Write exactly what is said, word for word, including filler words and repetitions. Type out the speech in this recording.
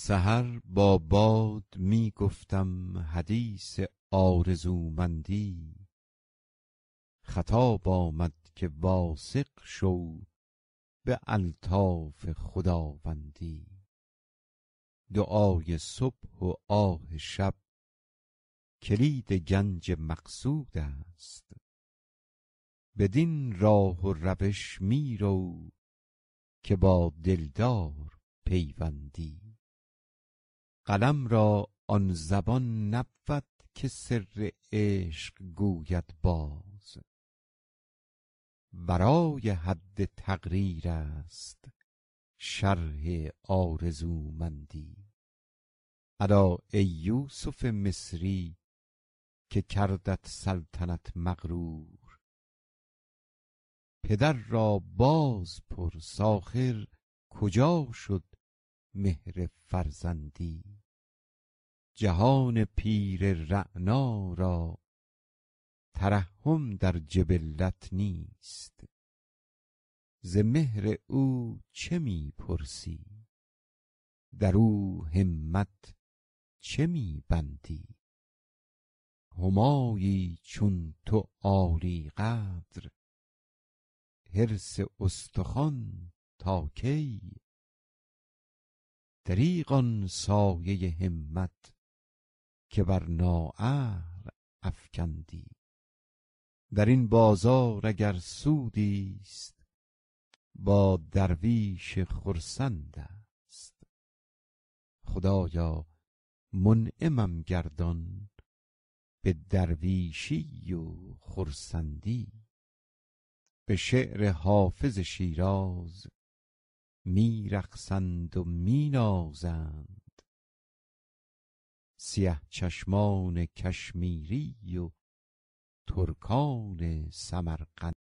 سحر با باد می گفتم حدیث آرزومندی، خطاب آمد که واثق شو به الطاف خداوندی. دعای صبح و آه شب کلید گنج مقصود است، بدین راه و روش می رو که با دلدار پیوندی. قلم را آن زبان نبود که سر عشق گوید باز، ورای حد تقریر است شرح آرزومندی. الا ای یوسف مصری که کردت سلطنت مغرور، پدر را باز پرس آخر کجا شد مهر فرزندی. جهان پیر رعنا را ترحم در جبلت نیست، ز مهر او چه می پرسی در او همت چه می بندی. همایی چون تو عالی قدر حرص استخوان تا کی؟ دریغ آن سایه همت که بر نااهل افکندی. در این بازار اگر سودی است با درویش خرسند است. خدایا منعمم گردان به درویشی و خرسندی. به شعر حافظ شیراز می رقصند و می نازند، سیه چشمان کشمیری و ترکان سمرقند.